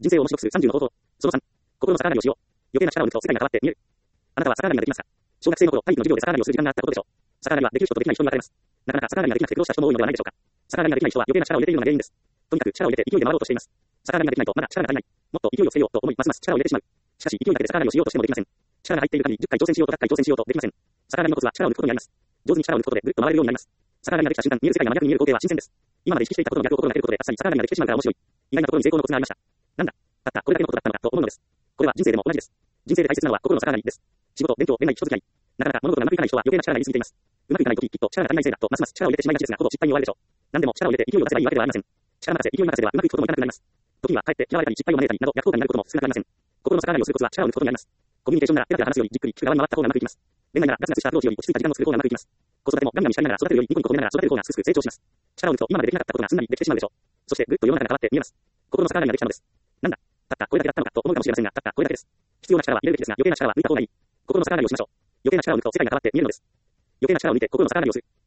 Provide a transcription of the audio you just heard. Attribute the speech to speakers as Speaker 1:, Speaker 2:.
Speaker 1: 人生を面白くする30の方法。その3、心の逆上がりをしよう。余計な力を抜くと世界が変わって見える。あなたは逆上がりができますか？小学生の頃、体育の授業で逆上がりをする時間があったことでしょう。逆上がりはできる人とできない人に分かれます。なかなか逆上がりができなくて苦労した人も多いのではないでしょうか。逆上がりができない人は余計な力を入れているのが原因です。とにかく力を入れて勢いで回ろうとしています。逆上がりができないとまだ力が足りない。もっと勢いをつけようと思いますます力を入れてしまう。しかし勢いだけで逆上がりをしようとしてもできません。力が入っている限り10回挑戦しようと100回挑戦しようとできません。逆上がりのコツは力を抜くことにあります。上手に力を抜くことでぐるっと回れるようになります。逆上がりができた瞬間、見える世界が真逆に見える光景は新鮮です。今まで意識していたことの逆を心がけることであっさり逆上がりができてしまうから面白い。意外なところに成功のコツがありました。なんだ、たったこれだけのことだったのかと思うのです。これは人生でも同じです。人生で大切なのは心の逆上がりです。仕事、勉強、恋愛、人付き合い。なかなか物事がうまくいかない人は余計な力が入りすぎています。うまくいかないとき、きっと力が足りないせいだとますます力を入れてしまいがちですが、ほぼ失敗に終わるでしょう。何でも力を入れて勢いを出せばいいわけではありません。力任せ、勢い任せではうまくいくこともいかなくなります。時にはかえって嫌われたり失敗を招いたりなど逆効果になることも少なくありません。心の逆上がりをするコツは力を抜くことになります。コミュニケーションならペラペラ話すよりじっくり聞く側に回った方がうまくいきます。恋愛ならガツガツしたアプローチより落ち着いた時間を作る方がうまくいきます。子育てもガンガンしゃりながら育てるよりニコニコ見ながら育てる方がすくすく成長します。力を抜くと今までできなかったことがすんなりできてしまうでしょう。そしてぐっと世の中が変わって見えます。心の逆上がりができたのです。なんだ、たったこれだけだったのかと思うかもしれませんが、たったこれだけです。必要な力は入れるべきですが余計な力は抜いた方がいい。心の逆上がりをしましょう。余計な力を抜くと世界が変わって見えるのです。余計な力を抜いて心の逆上がりをする。